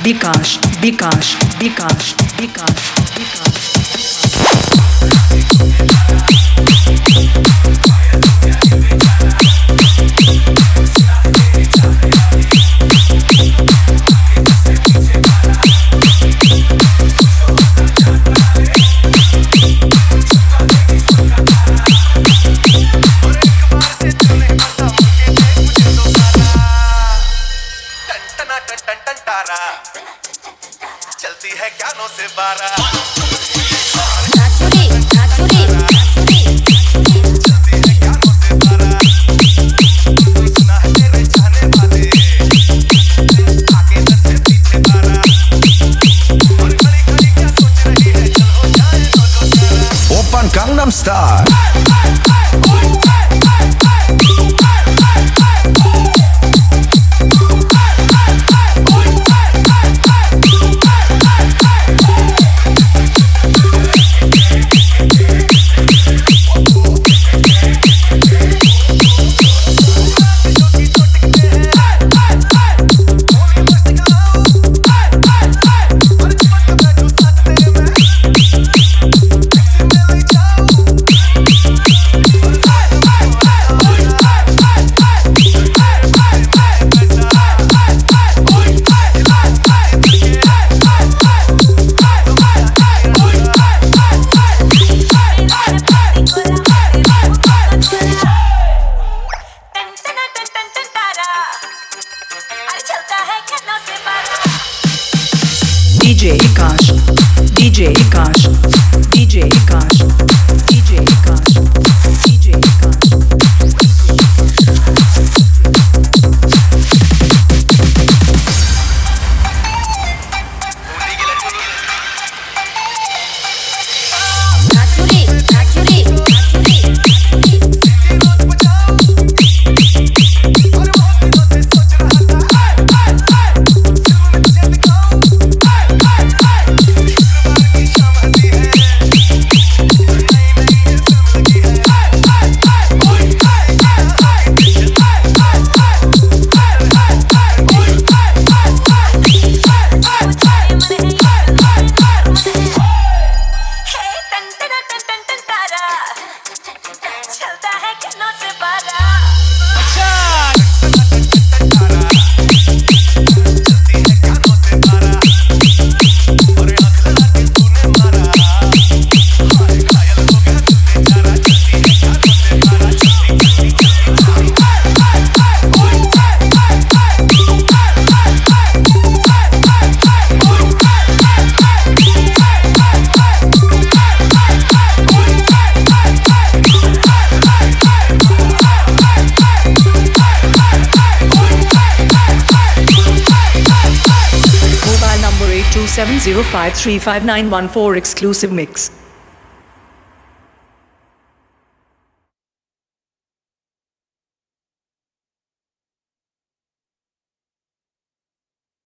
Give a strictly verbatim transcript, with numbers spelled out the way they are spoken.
Bikash, Bikash, Bikash, Bikash, Bikash. चलती है कानों से बारा नाचुरी नाचुरी चलती है कानों से बारा सुना है तेरे चाहने वाले आगे दस से पीछे बारा और खड़ी खड़ी क्या सोच रही है चल हो जाए दोनों तारा Open Gangnam Style. D J Bikash, D J Bikash, D J Bikash, D J Bikash, D J Bikash. नाचुरी नाचुरी नाचुरी रोज बचाओ और बहुत दिनों से सोच रहा था फिल्म में तुझे दिखाऊं शुक्रवार की शाम हंसी है नई नई ये फिल्म लगी है ओए हाय हाय चलता है कानों से बारा चलती है कानों से बारा और आँख लगा के तूने मारा हाय घायल हो गया दिल बेचारा चलती है कानों से बारा चलती चलती चलती Mobile number eight two seven zero five three five nine one four exclusive mix.